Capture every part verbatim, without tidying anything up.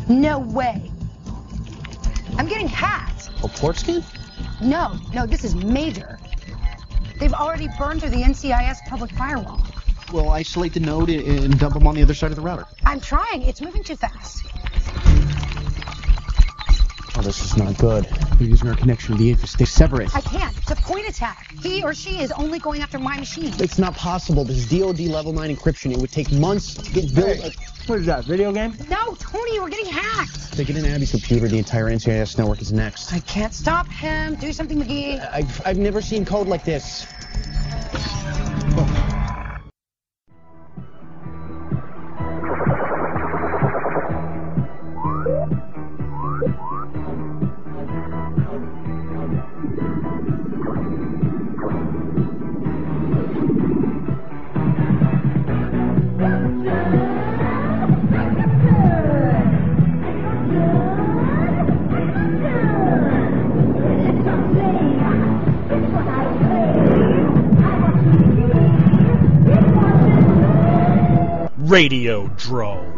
No way. I'm getting hacked. A port scan? No, no, this is major. They've already burned through the N C I S public firewall. Well, isolate the node and dump them on the other side of the router. I'm trying. It's moving too fast. Oh, this is not good. They're using our connection to the infostate. Sever it. I can't. It's a point attack. He or she is only going after my machine. It's not possible. This is D O D level nine encryption. It would take months to get built. Hey, what is that, video game? No, Tony, we're getting hacked. They get in Abby's computer. The entire N C I S network is next. I can't stop him. Do something, McGee. I've, I've never seen code like this. Radiodrome.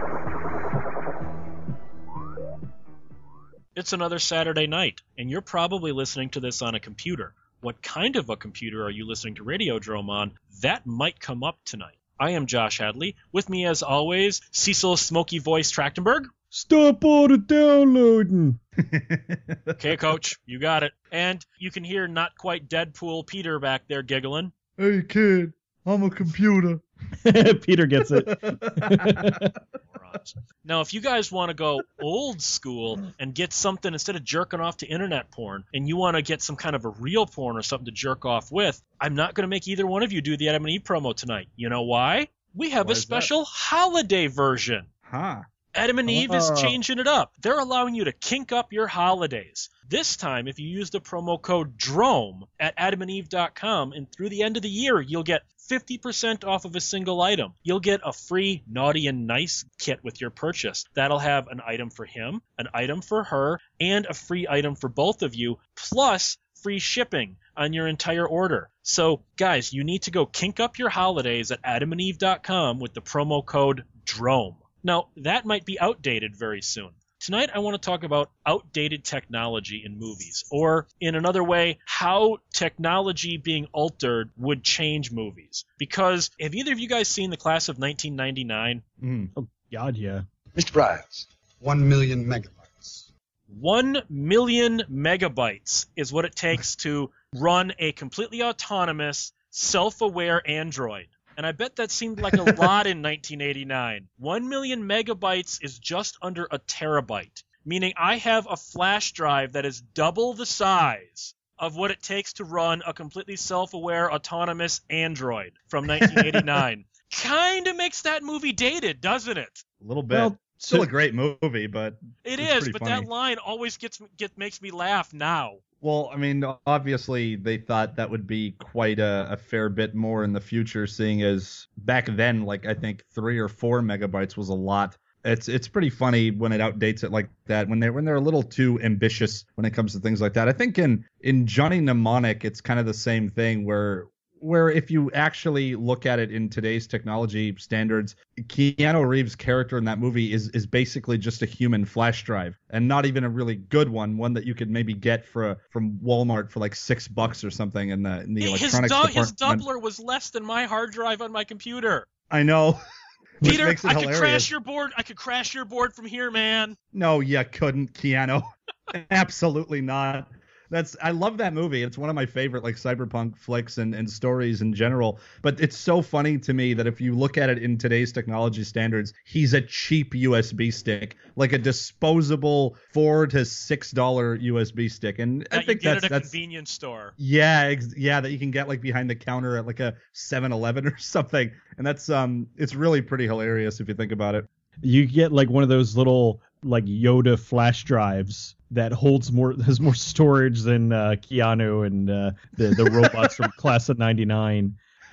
It's another Saturday night, and you're probably listening to this on a computer. What kind of a computer are you listening to Radiodrome on? That might come up tonight. I am Josh Hadley. With me, as always, Cecil Smoky Voice Trachtenberg. Stop all the downloading. Okay, Coach, you got it. And you can hear not quite Deadpool Peter back there giggling. Hey, kid, I'm a computer. Peter gets it. Now, if you guys want to go old school and get something instead of jerking off to internet porn, and you want to get some kind of a real porn or something to jerk off with, I'm not going to make either one of you do the Adam and Eve promo tonight. You know why? We have Why a is special holiday version. Huh. Adam and Eve is Oh. changing it up. They're allowing you to kink up your holidays. This time, if you use the promo code DROME at adam and eve dot com, and through the end of the year, you'll get fifty percent off of a single item. You'll get a free Naughty and Nice kit with your purchase. That'll have an item for him, an item for her, and a free item for both of you, plus free shipping on your entire order. So, guys, you need to go kink up your holidays at adam and eve dot com with the promo code DROME. Now, that might be outdated very soon. Tonight, I want to talk about outdated technology in movies, or in another way, how technology being altered would change movies. Because have either of you guys seen the class of nineteen ninety-nine? Mm. Oh, God, yeah. Mister Bryant, one million megabytes. One million megabytes is what it takes to run a completely autonomous, self-aware Android. And I bet that seemed like a lot in nineteen eighty-nine. One million megabytes is just under a terabyte, meaning I have a flash drive that is double the size of what it takes to run a completely self-aware, autonomous Android from nineteen eighty-nine. Kind of makes that movie dated, doesn't it? A little bit. Well, Still so- a great movie, but It it's is, pretty but funny. that line always gets get makes me laugh now. Well, I mean, obviously they thought that would be quite a, a fair bit more in the future, seeing as back then, like I think three or four megabytes was a lot. It's it's pretty funny when it outdates it like that, when they're when they're a little too ambitious when it comes to things like that. I think in in Johnny Mnemonic, it's kind of the same thing where where if you actually look at it in today's technology standards, Keanu Reeves' character in that movie is is basically just a human flash drive, and not even a really good one, one that you could maybe get for a, from Walmart for like six bucks or something in the in the His, electronics du- his department. doubler was less than my hard drive on my computer. I know. Which Peter, makes it I could hilarious. crash your board. I could crash your board from here, man. No, you couldn't, Keanu. Absolutely not. That's I love that movie. It's one of my favorite like cyberpunk flicks and, and stories in general. But it's so funny to me that if you look at it in today's technology standards, he's a cheap U S B stick, like a disposable four to six dollar U S B stick. And I That think you get that's at a that's convenience store. yeah, ex- yeah, that you can get like behind the counter at like a seven eleven or something. And that's um it's really pretty hilarious if you think about it. You get like one of those little like Yoda flash drives that holds more has more storage than uh, Keanu and uh, the the robots from Class of ninety-nine.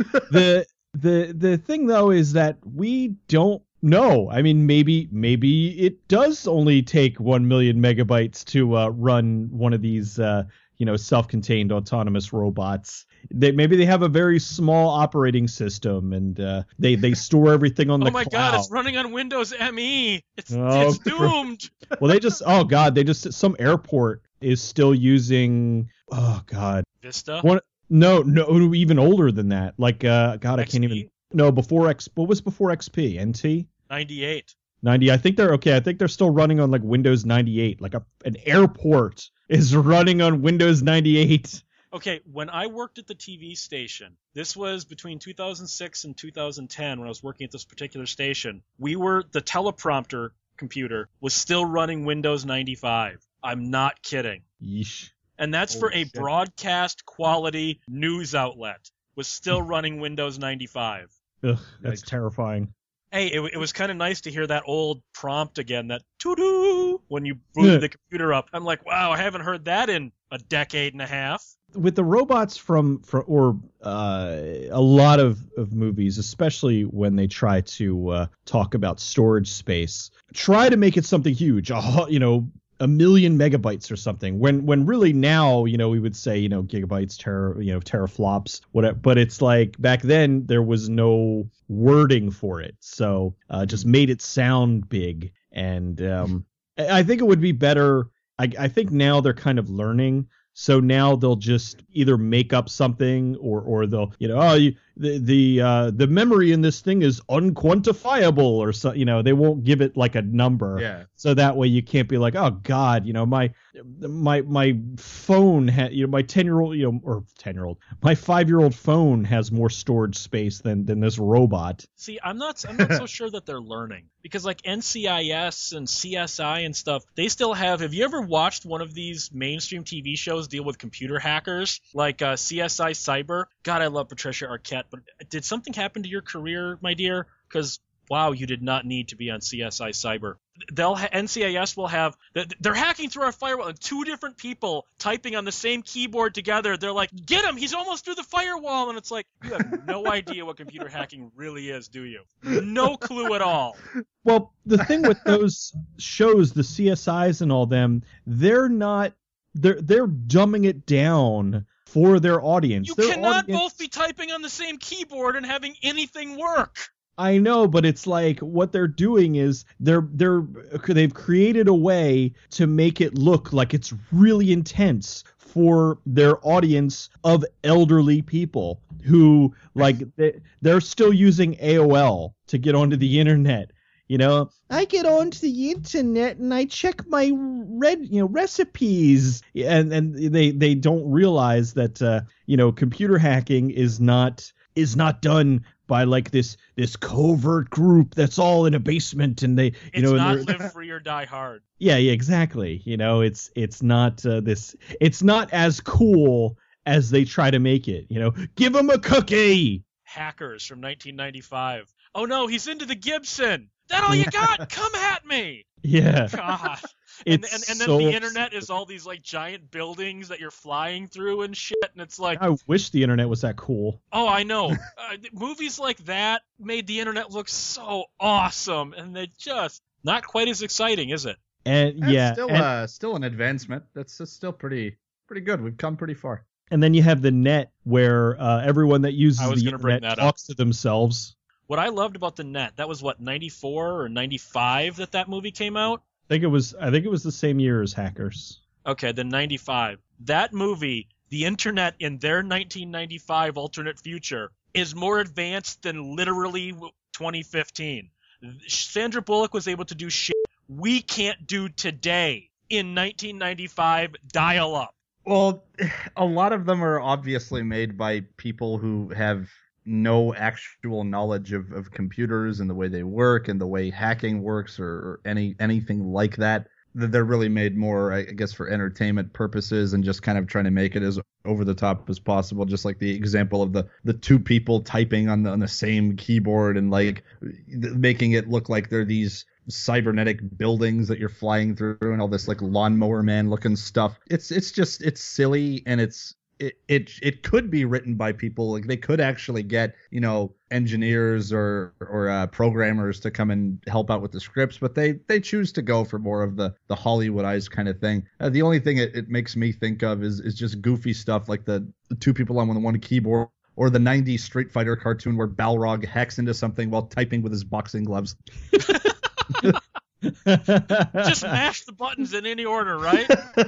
The the the thing though is that we don't know. I mean, maybe maybe it does only take one million megabytes to uh, run one of these uh, you know self-contained autonomous robots. they maybe they have a very small operating system, and uh, they they store everything on the Oh my cloud. god, it's running on Windows M E. It's Oh, it's doomed. Well, they just oh god, they just some airport is still using oh god Vista. one no no even older than that. Like uh god, I can't X P? even no before X. What was before X P? N T ninety-eight. ninety. I think they're okay. I think they're still running on like Windows ninety-eight. Like a an airport is running on Windows ninety-eight. Okay, when I worked at the T V station, this was between two thousand six and two thousand ten when I was working at this particular station. We were, the teleprompter computer was still running Windows ninety-five. I'm not kidding. Yeesh. And that's for Holy a shit. broadcast quality news outlet. Was still running Windows ninety-five. Ugh, that's Yikes. terrifying. Hey, it, it was kind of nice to hear that old prompt again, that to-do when you booted Yeah. the computer up. I'm like, wow, I haven't heard that in a decade and a half. With the robots from, from or uh, a lot of, of movies, especially when they try to uh, talk about storage space, try to make it something huge, a, hu- you know, a million megabytes or something. When when really now, you know, we would say, you know, gigabytes, tera, you know, teraflops, whatever. But it's like back then there was no wording for it, so uh, just made it sound big. And um, I I think it would be better. I, I think now they're kind of learning. So now they'll just either make up something or or they'll, you know, oh, you, the the uh, the memory in this thing is unquantifiable or so, you know, they won't give it like a number. Yeah. So that way you can't be like, oh God, you know, my my my phone, ha- you know, my ten year old, you know, or ten year old, my five year old phone has more storage space than than this robot. See, I'm not I'm not so sure that they're learning, because like N C I S and C S I and stuff, they still have. Have you ever watched one of these mainstream T V shows deal with computer hackers like uh, C S I Cyber? God, I love Patricia Arquette, but did something happen to your career, my dear? Because wow, you did not need to be on C S I Cyber. They'll ha- N C I S will have they're hacking through our firewall, and two different people typing on the same keyboard together. They're like, "Get him! He's almost through the firewall!" And it's like, you have no idea what computer hacking really is, do you? No clue at all. Well, the thing with those shows, the C S Is and all them, they're not they're they're dumbing it down for their audience. You Their cannot audience- both be typing on the same keyboard and having anything work. I know, but it's like what they're doing is they're they're they've created a way to make it look like it's really intense for their audience of elderly people who like they, they're still using A O L to get onto the internet. You know, I get onto the internet and I check my red, you know, recipes, and and they they don't realize that uh, you know, computer hacking is not is not done by like this this covert group that's all in a basement, and they you It's know not and they're- live free or die hard. yeah yeah exactly, you know, it's it's not uh, this it's not as cool as they try to make it, you know, give them a cookie. Hackers from nineteen ninety-five. Oh no, he's into the Gibson. That all you got? Come at me. Yeah, God. And, it's and and then so the internet is all these like giant buildings that you're flying through and shit, and it's like, I wish the internet was that cool. oh, I know. Uh, movies like that made the internet look so awesome, and they just not quite as exciting, is it? And That's yeah, still and, uh, still an advancement. That's, that's still pretty pretty good. We've come pretty far. and then you have the net where uh, everyone that uses I was the gonna bring internet that up. talks to themselves. What I loved about the net, that was what, ninety-four or ninety-five that that movie came out? I think it was I think it was the same year as Hackers. Okay, then ninety-five. That movie, the internet in their nineteen ninety-five alternate future, is more advanced than literally twenty fifteen. Sandra Bullock was able to do shit we can't do today in nineteen ninety-five dial-up. Well, a lot of them are obviously made by people who have no actual knowledge of, of computers and the way they work and the way hacking works, or, or any anything like that. They're really made more, I guess, for entertainment purposes and just kind of trying to make it as over the top as possible. Just like the example of the, the two people typing on the on the same keyboard and like making it look like they're these cybernetic buildings that you're flying through and all this like lawnmower man looking stuff. It's it's just it's silly, and it's it, it it could be written by people. Like they could actually get, you know, engineers or or uh, programmers to come and help out with the scripts, but they they choose to go for more of the the Hollywoodized kind of thing. Uh, the only thing it, it makes me think of is is just goofy stuff like the, the two people on one keyboard, or the nineties Street Fighter cartoon where Balrog hacks into something while typing with his boxing gloves. Just mash the buttons in any order, right?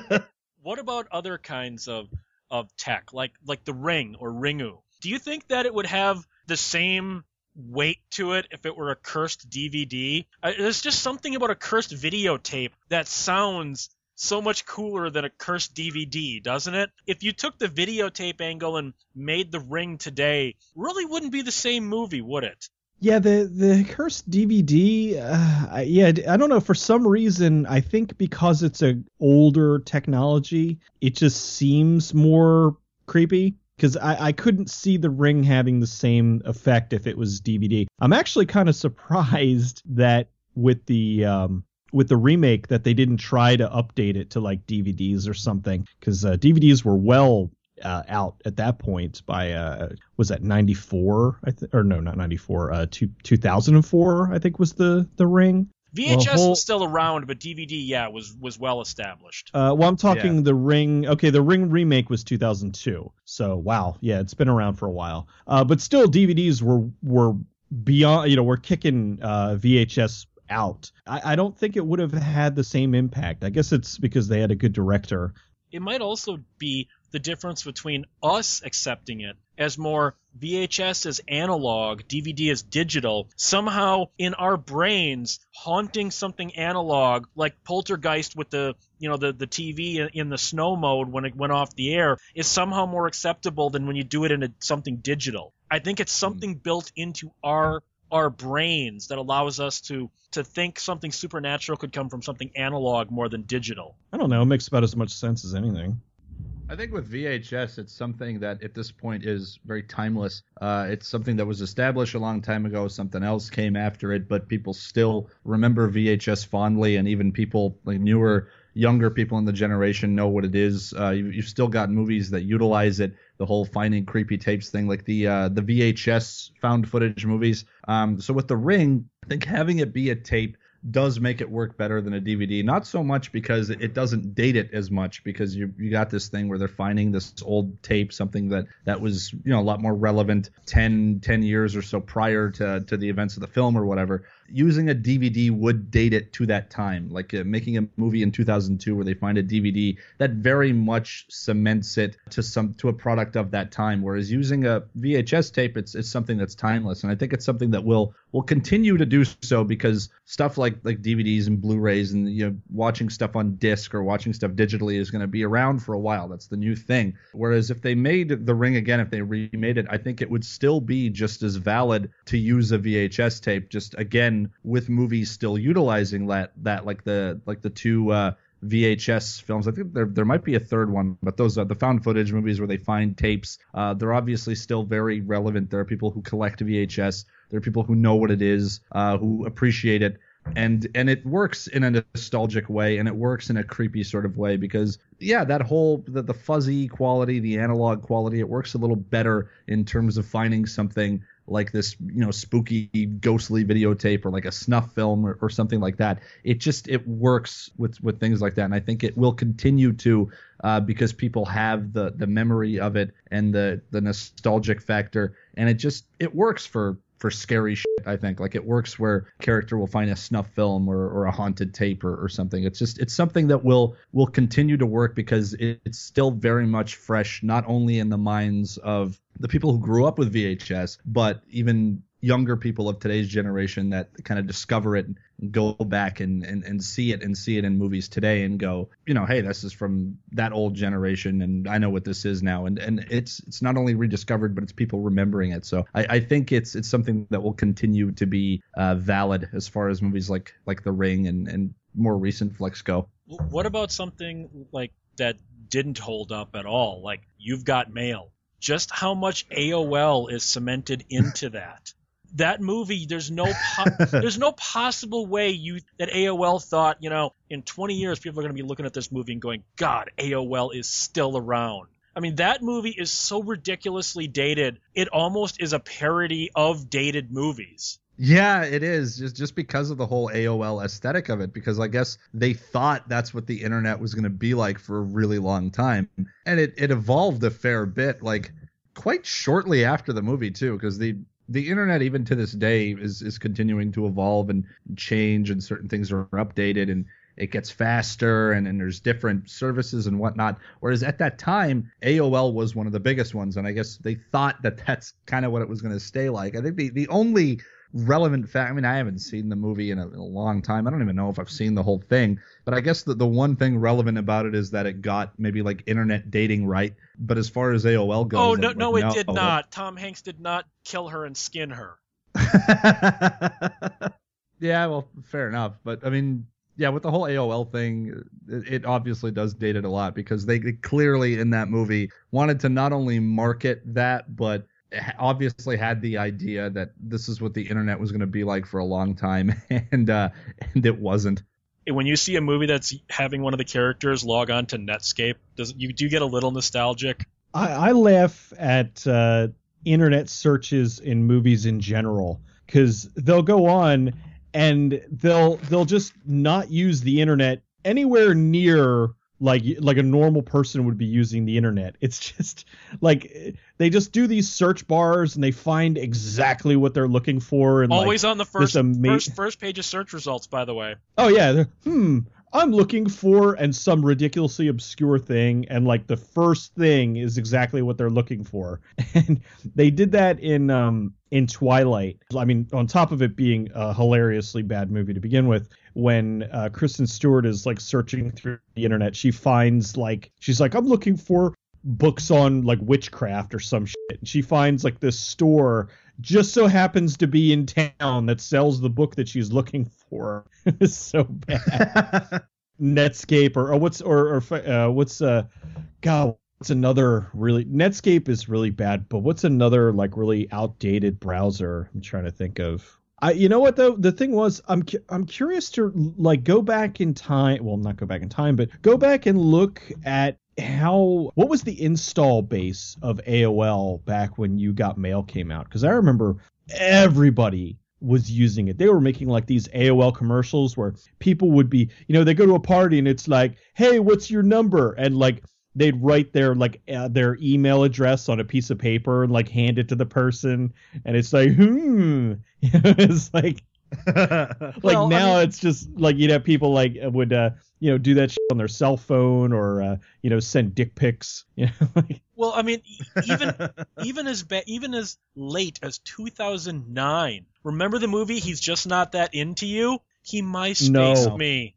What about other kinds of of tech, like like the Ring or Ringu? Do you think that it would have the same weight to it if it were a cursed D V D? Uh, there's just something about a cursed videotape that sounds so much cooler than a cursed D V D, doesn't it? If you took the videotape angle and made the Ring today, really wouldn't be the same movie, would it? Yeah, the the cursed D V D, uh, yeah, I don't know. For some reason, I think because it's a older technology, it just seems more creepy. Because I, I couldn't see the Ring having the same effect if it was D V D. I'm actually kind of surprised that with the um, with the remake that they didn't try to update it to like D V Ds or something. Because uh, D V Ds were well Uh, out at that point by uh was that ninety-four I th- or no not ninety-four uh two, two thousand four I think was the the Ring. V H S well, whole, was still around, but D V D, yeah, was was well established. Uh, well, I'm talking yeah. the Ring. Okay, the Ring remake was two thousand two. So wow, yeah, it's been around for a while. Uh, but still, D V Ds were were beyond. You know, we're kicking uh, V H S out. I, I don't think it would have had the same impact. I guess it's because they had a good director. It might also be the difference between us accepting it as more V H S as analog, D V D as digital, somehow in our brains haunting something analog like Poltergeist with the, you know, the, the T V in, in the snow mode when it went off the air is somehow more acceptable than when you do it in a, something digital. I think it's something built into our our brains that allows us to to think something supernatural could come from something analog more than digital. I don't know. It makes about as much sense as anything. I think with V H S, it's something that at this point is very timeless. Uh, it's something that was established a long time ago. Something else came after it, but people still remember V H S fondly, and even people like newer, younger people in the generation know what it is. Uh, you, you've still got movies that utilize it. The whole finding creepy tapes thing, like the uh, the V H S found footage movies. Um, so with The Ring, I think having it be a tape does make it work better than a D V D. Not so much because it doesn't date it as much, because you you got this thing where they're finding this old tape, something that, that was, you know, a lot more relevant ten, ten years or so prior to, to the events of the film or whatever. Using a D V D would date it to that time. Like uh, making a movie in two thousand two where they find a D V D, that very much cements it to some to a product of that time. Whereas using a V H S tape, it's it's something that's timeless, and I think it's something that will will continue to do so, because stuff like like D V Ds and Blu-rays and, you know, watching stuff on disc or watching stuff digitally is going to be around for a while. That's the new thing. Whereas if they made The Ring again, if they remade it, I think it would still be just as valid to use a V H S tape. Just again, with movies still utilizing that that like the like the two uh, V H S films. I think there there might be a third one, but those are the found footage movies where they find tapes. Uh, they're obviously still very relevant. There are people who collect V H S. There are people who know what it is, uh, who appreciate it. And and it works in a nostalgic way, and it works in a creepy sort of way, because, yeah, that whole, the, the fuzzy quality, the analog quality, it works a little better in terms of finding something like this, you know, spooky, ghostly videotape or like a snuff film or, or something like that. It just, it works with, with things like that. And I think it will continue to, uh, because people have the, the memory of it and the, the nostalgic factor. And it just, it works for, for scary shit, I think. Like, it works where a character will find a snuff film or, or a haunted tape or, or something. It's just, it's something that will, will continue to work because it, it's still very much fresh, not only in the minds of the people who grew up with V H S, but even younger people of today's generation that kind of discover it and go back and, and, and see it and see it in movies today and go, you know, hey, this is from that old generation and I know what this is now. And and it's it's not only rediscovered, but it's people remembering it. So I, I think it's it's something that will continue to be uh, valid as far as movies like like The Ring and, and more recent flicks go. What about something like that didn't hold up at all? Like You've Got Mail. Just how much A O L is cemented into that? That movie, there's no po- there's no possible way you that A O L thought, you know, in twenty years people are going to be looking at this movie and going, God, A O L is still around. I mean, that movie is so ridiculously dated, it almost is a parody of dated movies. Yeah, it is, just just because of the whole A O L aesthetic of it, because I guess they thought that's what the internet was going to be like for a really long time. And it, it evolved a fair bit, like quite shortly after the movie, too, because the the internet, even to this day, is, is continuing to evolve and change, and certain things are updated, and it gets faster, and, and there's different services and whatnot. Whereas at that time, A O L was one of the biggest ones, and I guess they thought that that's kind of what it was going to stay like. I think the, the only relevant fact, I mean, I haven't seen the movie in a, in a long time. I don't even know if I've seen the whole thing, but I guess that the one thing relevant about it is that it got maybe like internet dating right. But as far as A O L goes, oh no, like, no, it no. did not. Tom Hanks did not kill her and skin her. Yeah, well, fair enough. But I mean, yeah, with the whole A O L thing, it, it obviously does date it a lot, because they, they clearly in that movie wanted to not only market that, but obviously had the idea that this is what the internet was going to be like for a long time, and uh, and it wasn't. When you see a movie that's having one of the characters log on to Netscape, does you do you get a little nostalgic? I, I laugh at uh, internet searches in movies in general, because they'll go on and they'll they'll just not use the internet anywhere near like like a normal person would be using the internet. It's just like they just do these search bars and they find exactly what they're looking for. And always like, on the first, ama- first first page of search results, by the way. Oh yeah, hmm. I'm looking for and some ridiculously obscure thing, and like the first thing is exactly what they're looking for. And they did that in um in Twilight. I mean, on top of it being a hilariously bad movie to begin with, when uh, Kristen Stewart is like searching through the internet, she finds like she's like, I'm looking for books on like witchcraft or some shit. And she finds like this store just so happens to be in town that sells the book that she's looking for. It's so bad. Netscape or, or what's or, or uh, what's uh God what's another really Netscape is really bad, but what's another like really outdated browser I'm trying to think of. I you know what though the thing was I'm cu- I'm curious to like go back in time, well not go back in time, but go back and look at how what was the install base of A O L back when You Got Mail came out, because I remember everybody was using it. They were making like these A O L commercials where people would be, you know, they go to a party and it's like, hey, what's your number? And like they'd write their like uh, their email address on a piece of paper and like hand it to the person, and it's like, hmm, it's like like well, now I mean, it's just like, you know, people like would uh you know do that shit on their cell phone, or uh you know send dick pics, you know. Like, well, I mean, even even as ba- even as late as two thousand nine. Remember the movie He's Just Not That Into You? He MySpaced No. me.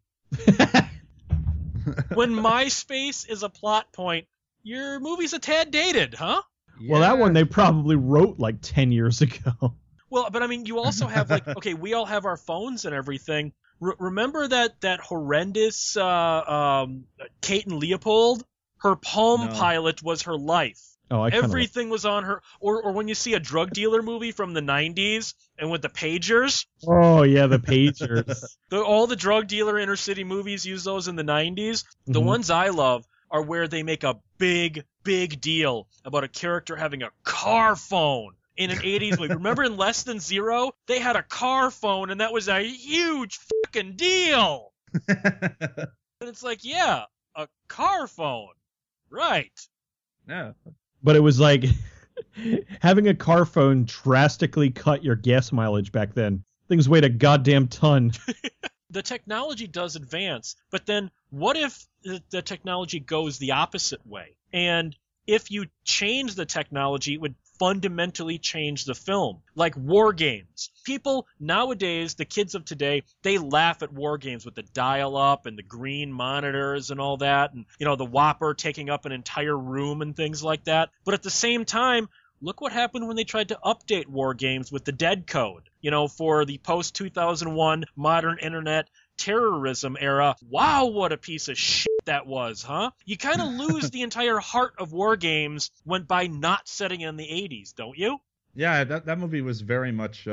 When MySpace is a plot point, your movie's a tad dated, huh? well, that one they probably wrote like ten years ago. Well, but I mean, you also have like, okay, we all have our phones and everything. R- remember that that horrendous uh, um, Kate and Leopold? Her Palm No. Pilot was her life. Oh, I kinda Everything was on her. Or or when you see a drug dealer movie from the nineties and with the pagers, Oh yeah, the pagers. the, all the drug dealer inner city movies use those in the nineties. The Mhm. ones I love are where they make a big, big deal about a character having a car phone in an eighties movie. Remember in Less Than Zero? They had a car phone, and that was a huge fucking deal. And it's like, yeah, a car phone. Right. Yeah. But it was like having a car phone drastically cut your gas mileage back then. Things weighed a goddamn ton. The technology does advance, but then what if the, the technology goes the opposite way? And if you change the technology, it would fundamentally change the film. Like war games. People nowadays, the kids of today, they laugh at war games with the dial-up and the green monitors and all that, and, you know, the Whopper taking up an entire room and things like that. But at the same time, look what happened when they tried to update war games with the dead code, you know, for the post two thousand one modern internet terrorism era. Wow, what a piece of shit that was, huh? You kind of lose the entire heart of war games when by not setting in the eighties, don't you? Yeah, that that movie was very much uh,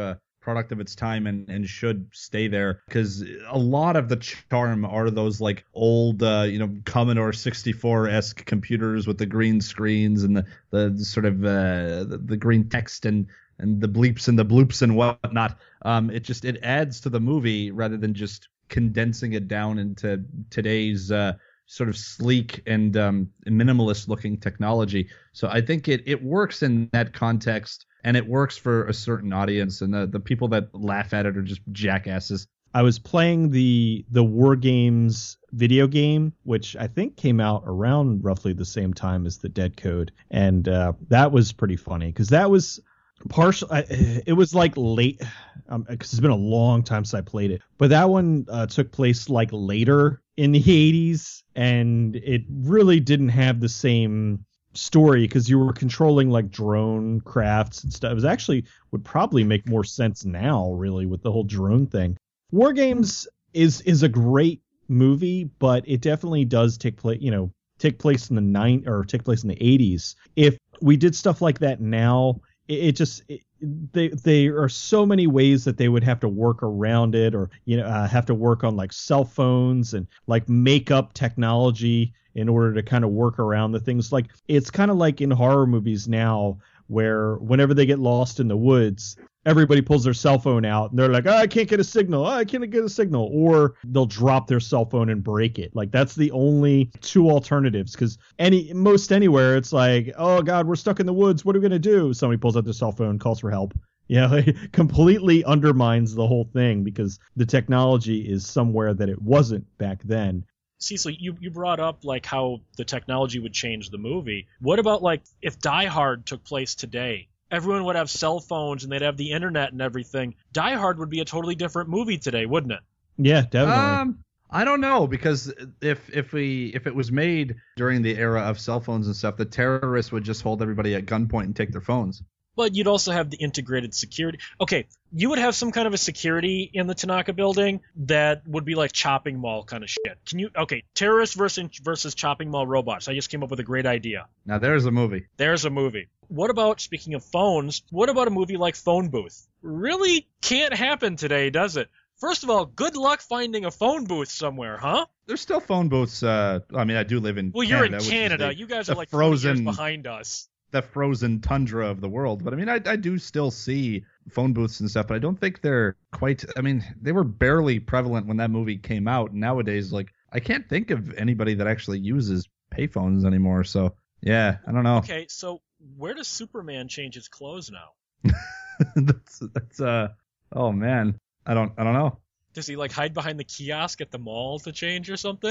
product of its time and, and should stay there, because a lot of the charm are those like old, uh, you know, Commodore sixty-four-esque computers with the green screens and the, the sort of uh, the, the green text and and the bleeps and the bloops and whatnot. Um, it just it adds to the movie rather than just condensing it down into today's uh, sort of sleek and um, minimalist looking technology. So I think it it works in that context, and it works for a certain audience, and the, the people that laugh at it are just jackasses. I was playing the the War Games video game, which I think came out around roughly the same time as the Dead Code, and uh, that was pretty funny because that was partial. It was like late, because um, it's been a long time since I played it, but that one uh, took place like later in the eighties, and it really didn't have the same story because you were controlling like drone crafts and stuff. It was actually would probably make more sense now, really, with the whole drone thing. War Games is is a great movie, but it definitely does take place, you know, take place in the nine or take place in the eighties. If we did stuff like that now, it, it just it, they there are so many ways that they would have to work around it, or you know, uh, have to work on like cell phones and like makeup technology in order to kind of work around the things. Like it's kind of like in horror movies now, where whenever they get lost in the woods, everybody pulls their cell phone out and they're like, oh, I can't get a signal. Oh, I can't get a signal. Or they'll drop their cell phone and break it. Like that's the only two alternatives, because any most anywhere it's like, oh God, we're stuck in the woods. What are we going to do? Somebody pulls out their cell phone, calls for help. Yeah, it completely undermines the whole thing because the technology is somewhere that it wasn't back then. Cecil, you, you brought up like how the technology would change the movie. What about like if Die Hard took place today? Everyone would have cell phones and they'd have the internet and everything. Die Hard would be a totally different movie today, wouldn't it? Yeah, definitely. Um, I don't know, because if if we if it was made during the era of cell phones and stuff, the terrorists would just hold everybody at gunpoint and take their phones. But you'd also have the integrated security. Okay, you would have some kind of a security in the Tanaka building that would be like Chopping Mall kind of shit. Can you? Okay, terrorists versus versus Chopping Mall robots. I just came up with a great idea. Now there's a movie. There's a movie. What about, speaking of phones, what about a movie like Phone Booth? Really can't happen today, does it? First of all, good luck finding a phone booth somewhere, huh? There's still phone booths. Uh, I mean, I do live in well, Canada. You're in Canada. The, you guys are like frozen years behind us. The frozen tundra of the world. But I mean, I, I do still see phone booths and stuff, but I don't think they're quite, I mean, they were barely prevalent when that movie came out. Nowadays, like, I can't think of anybody that actually uses payphones anymore. So, yeah, I don't know. Okay, so where does Superman change his clothes now? that's, that's, uh, oh man, I don't, I don't know. Does he like hide behind the kiosk at the mall to change or something?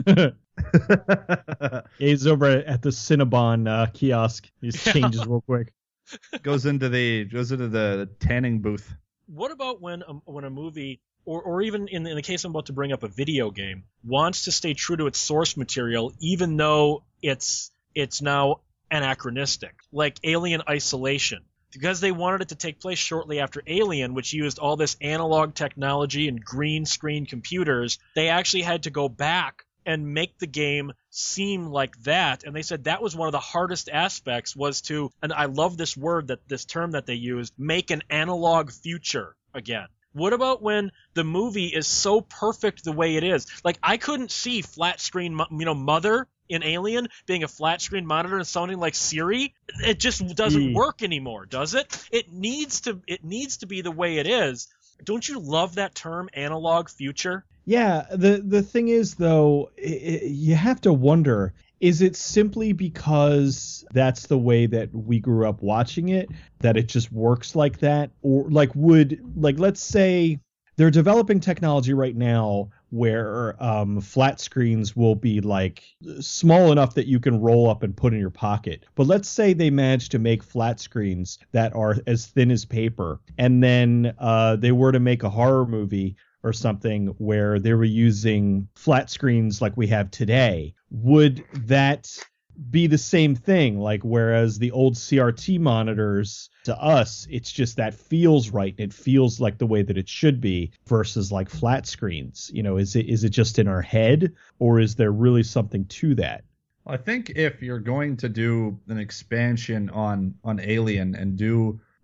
He's over at the Cinnabon uh, kiosk. He just changes real quick. Goes into the goes into the tanning booth. What about when a, when a movie, or or even in, in the case I'm about to bring up, a video game wants to stay true to its source material, even though it's it's now anachronistic, like Alien Isolation. Because they wanted it to take place shortly after Alien, which used all this analog technology and green screen computers, they actually had to go back and make the game seem like that. And they said that was one of the hardest aspects, was to, and I love this word, that this term that they used, make an analog future again. What about when the movie is so perfect the way it is? Like, I couldn't see flat screen, you know, Mother in Alien being a flat screen monitor and sounding like Siri. It just doesn't Mm. work anymore, does it? It needs to it needs to be the way it is. Don't you love that term, analog future? Yeah, the the thing is though, i i you have to wonder, is it simply because that's the way that we grew up watching it, that it just works like that? Or like would like let's say they're developing technology right now where um, flat screens will be like small enough that you can roll up and put in your pocket. But let's say they manage to make flat screens that are as thin as paper, and then uh, they were to make a horror movie or something where they were using flat screens like we have today. Would that be the same thing? Like, whereas the old C R T monitors, to us, it's just that feels right. It feels like the way that it should be, versus like flat screens. You know, is it is it just in our head, or is there really something to that? I think if you're going to do an expansion on on Alien and do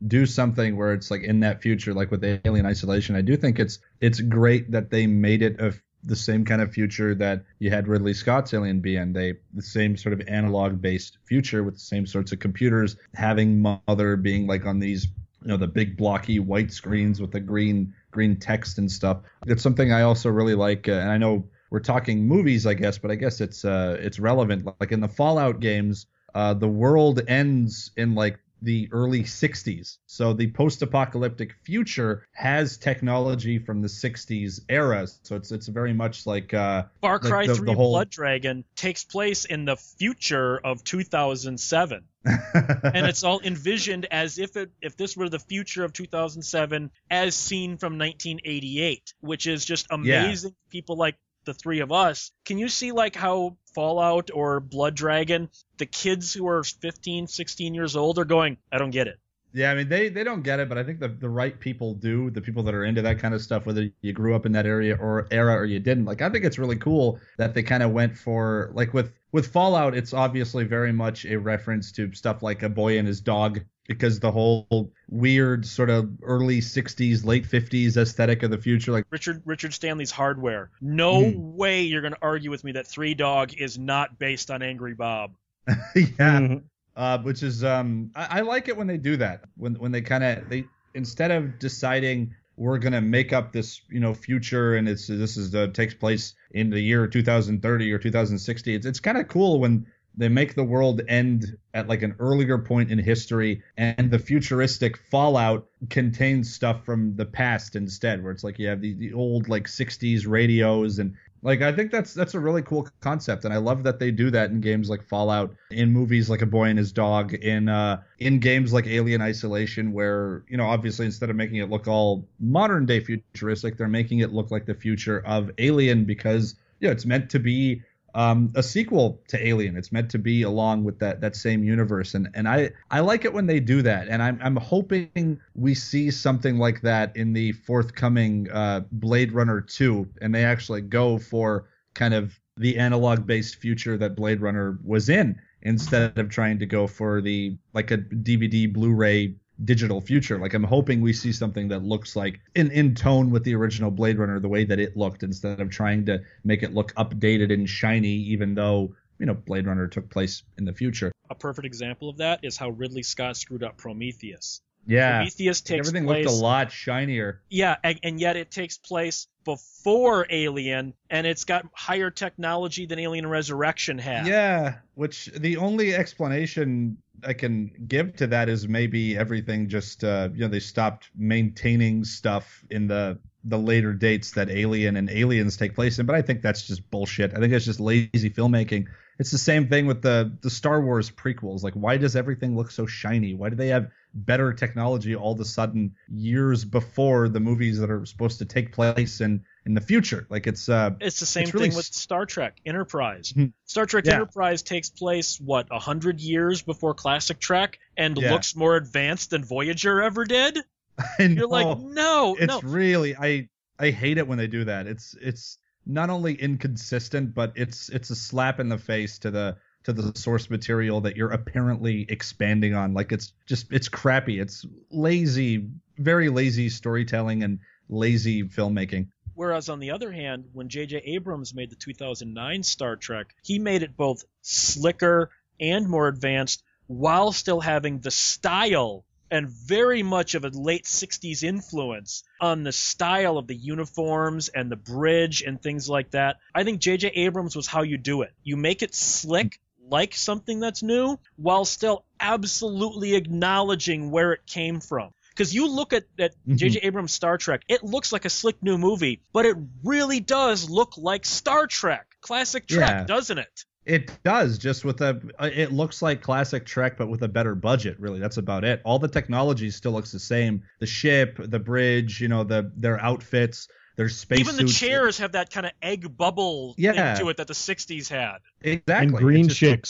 do something where it's like in that future, like with Alien Isolation, I do think it's it's great that they made it a the same kind of future that you had Ridley Scott's Alien be in. They the same sort of analog based future with the same sorts of computers, having Mother being like on these, you know, the big blocky white screens with the green green text and stuff. It's something I also really like, uh, and I know we're talking movies, I guess, but I guess it's uh it's relevant. Like in the Fallout games, uh the world ends in like the early sixties. So the post-apocalyptic future has technology from the sixties era. So it's it's very much like uh Far Cry like the, three the whole... Blood Dragon takes place in the future of two thousand seven. And it's all envisioned as if it if this were the future of two thousand seven as seen from nineteen eighty-eight, which is just amazing. Yeah. People like the three of us, can you see like how Fallout or Blood Dragon, the kids who are fifteen, sixteen years old are going, I don't get it. Yeah, I mean, they, they don't get it, but I think the, the right people do, the people that are into that kind of stuff, whether you grew up in that area or era or you didn't. Like, I think it's really cool that they kind of went for, like with, with Fallout, it's obviously very much a reference to stuff like A Boy and His Dog, because the whole weird sort of early sixties, late fifties aesthetic of the future. Like Richard Richard Stanley's Hardware. No mm. way you're going to argue with me that Three Dog is not based on Angry Bob. Yeah. Mm-hmm. Uh, which is um, I, I like it when they do that. When when they kind of they instead of deciding we're gonna make up this you know future and it's this is uh, takes place in the year two thousand thirty or two thousand sixty. It's it's kind of cool when they make the world end at like an earlier point in history, and the futuristic Fallout contains stuff from the past instead, where it's like you have the, the old like sixties radios and. Like, I think that's that's a really cool concept, and I love that they do that in games like Fallout, in movies like A Boy and His Dog, in uh, in games like Alien Isolation, where, you know, obviously instead of making it look all modern-day futuristic, they're making it look like the future of Alien because, you know, it's meant to be um, a sequel to Alien. It's meant to be along with that that same universe, and and I, I like it when they do that, and I'm I'm hoping we see something like that in the forthcoming uh, Blade Runner two, and they actually go for kind of the analog-based future that Blade Runner was in, instead of trying to go for the like a D V D, Blu-ray, digital future. Like, I'm hoping we see something that looks like in in tone with the original Blade Runner, the way that it looked, instead of trying to make it look updated and shiny, even though, you know, Blade Runner took place in the future. A perfect example of that is how Ridley Scott screwed up Prometheus. Yeah, Prometheus takes everything place, looked a lot shinier. Yeah, and, and yet it takes place before Alien, and it's got higher technology than Alien Resurrection had. Yeah, which the only explanation I can give to that is maybe everything just, uh, you know, they stopped maintaining stuff in the the later dates that Alien and Aliens take place in, but I think that's just bullshit. I think it's just lazy filmmaking. It's the same thing with the the Star Wars prequels. Like, why does everything look so shiny? Why do they have better technology all of a sudden years before the movies that are supposed to take place in in the future? Like, it's uh it's the same it's really thing with Star Trek Enterprise. Mm-hmm. Star Trek yeah. Enterprise takes place what a hundred years before classic Trek, and yeah. looks more advanced than Voyager ever did. I You're know. like, no, it's no. really I I hate it when they do that. It's it's not only inconsistent, but it's it's a slap in the face to the to the source material that you're apparently expanding on. Like, it's just it's crappy. It's lazy, very lazy storytelling and lazy filmmaking. Whereas on the other hand, when J J Abrams made the two thousand nine Star Trek, he made it both slicker and more advanced while still having the style and very much of a late sixties influence on the style of the uniforms and the bridge and things like that. I think J J Abrams was how you do it. You make it slick, like something that's new, while still absolutely acknowledging where it came from. Because you look at, at mm-hmm. J J Abrams' Star Trek, it looks like a slick new movie, but it really does look like Star Trek, classic Trek, yeah. doesn't it? It does, just with a, it looks like classic Trek, but with a better budget, really. That's about it. All the technology still looks the same. The ship, the bridge, you know, the their outfits, their space Even the suits. chairs have that kind of egg bubble yeah. into it that the sixties had. Exactly. And green just, chicks.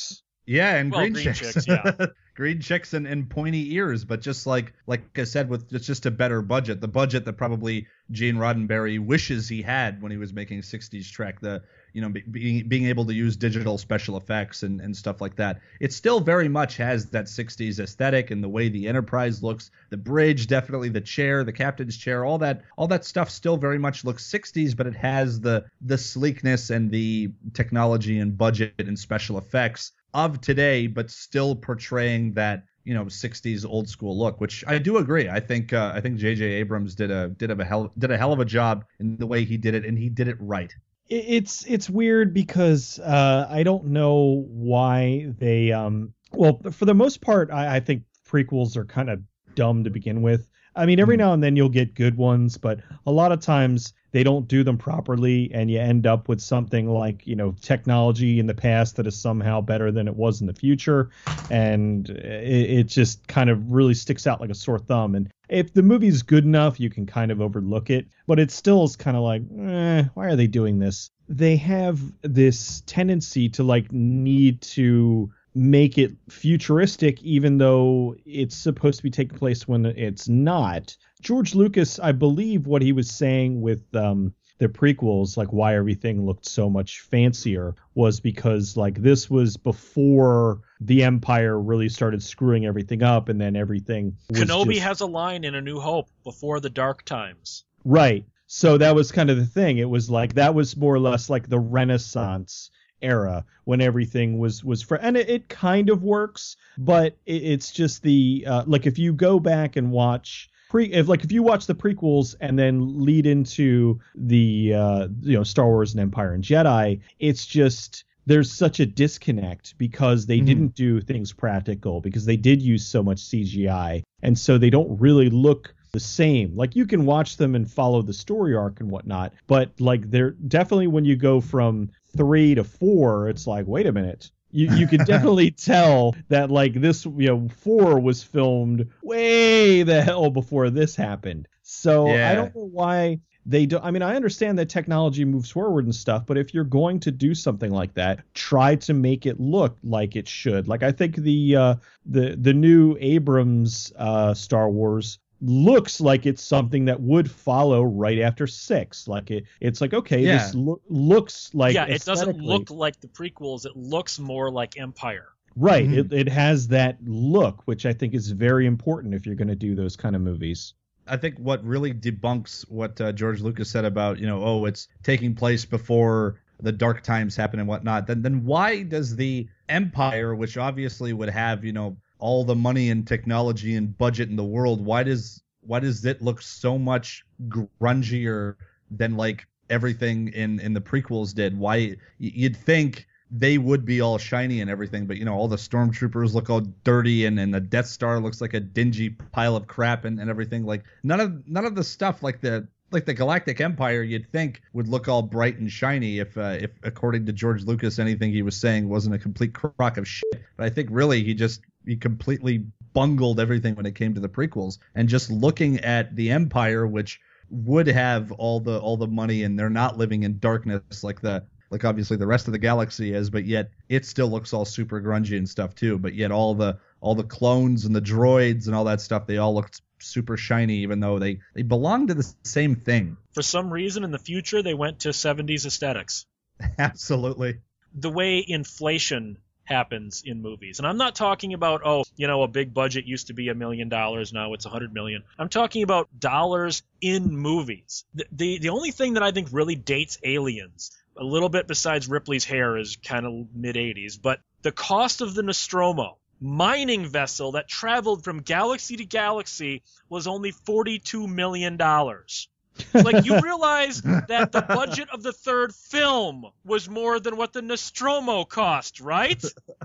Yeah, and Well, green, green chicks. chicks, yeah. Green chicks and, and pointy ears, but just like like I said, with it's just a better budget. The budget that probably Gene Roddenberry wishes he had when he was making sixties Trek. The you know be, being being able to use digital special effects and, and stuff like that. It still very much has that sixties aesthetic and the way the Enterprise looks. The bridge, definitely the chair, the captain's chair, all that all that stuff still very much looks sixties, but it has the the sleekness and the technology and budget and special effects of today, but still portraying that, you know, sixties old school look, which I do agree. I think uh, I think J J Abrams did a did a hell did a hell of a job in the way he did it, and he did it right. It's it's weird because uh, I don't know why they um well for the most part I, I think prequels are kind of dumb to begin with. I mean, every now and then you'll get good ones, but a lot of times they don't do them properly, and you end up with something like, you know, technology in the past that is somehow better than it was in the future, and it, it just kind of really sticks out like a sore thumb. And if the movie's good enough, you can kind of overlook it, but it still is kind of like, eh, why are they doing this? They have this tendency to like need to make it futuristic, even though it's supposed to be taking place when it's not. George Lucas, I believe what he was saying with um, the prequels, like why everything looked so much fancier, was because like this was before the Empire really started screwing everything up, and then everything was Kenobi just... has a line in A New Hope, before the dark times. Right. So that was kind of the thing. It was like that was more or less like the Renaissance era when everything was was fr- and it, it kind of works, but it, it's just the uh, like if you go back and watch pre if like if you watch the prequels and then lead into the uh, you know Star Wars and Empire and Jedi, it's just there's such a disconnect because they mm-hmm. didn't do things practical, because they did use so much C G I, and so they don't really look the same. Like you can watch them and follow the story arc and whatnot, but like they're definitely, when you go from three to four, it's like, wait a minute. You you can definitely tell that like this, you know, four was filmed way the hell before this happened. So yeah. I don't know why they do. I mean, I understand that technology moves forward and stuff, but if you're going to do something like that, try to make it look like it should. Like I think the uh, the the new Abrams uh, Star Wars looks like it's something that would follow right after six. Like it, it's like, okay, yeah. this lo- looks like yeah, it doesn't look like the prequels. It looks more like Empire. Right. Mm-hmm. It it has that look, which I think is very important if you're going to do those kind of movies. I think what really debunks what uh, George Lucas said about, you know, oh, it's taking place before the dark times happen and whatnot. Then then why does the Empire, which obviously would have, you know, all the money and technology and budget in the world, why does why does it look so much grungier than like everything in in the prequels did? Why you'd think they would be all shiny and everything, but you know, all the stormtroopers look all dirty, and, and the Death Star looks like a dingy pile of crap and, and everything. Like none of none of the stuff like the like the Galactic Empire you'd think would look all bright and shiny if uh, if according to George Lucas anything he was saying wasn't a complete crock of shit. But I think really he just he completely bungled everything when it came to the prequels. And just looking at the Empire, which would have all the all the money, and they're not living in darkness like the like obviously the rest of the galaxy is, but yet it still looks all super grungy and stuff too. But yet all the all the clones and the droids and all that stuff, they all looked super shiny, even though they they belong to the same thing. For some reason in the future they went to seventies aesthetics. Absolutely. The way inflation happens in movies. And I'm not talking about, oh, you know, a big budget used to be a million dollars, now it's a hundred million. I'm talking about dollars in movies. The, the the only thing that I think really dates Aliens a little bit besides Ripley's hair is kind of mid eighties, but the cost of the Nostromo mining vessel that traveled from galaxy to galaxy was only forty-two million dollars. Like, you realize that the budget of the third film was more than what the Nostromo cost, right?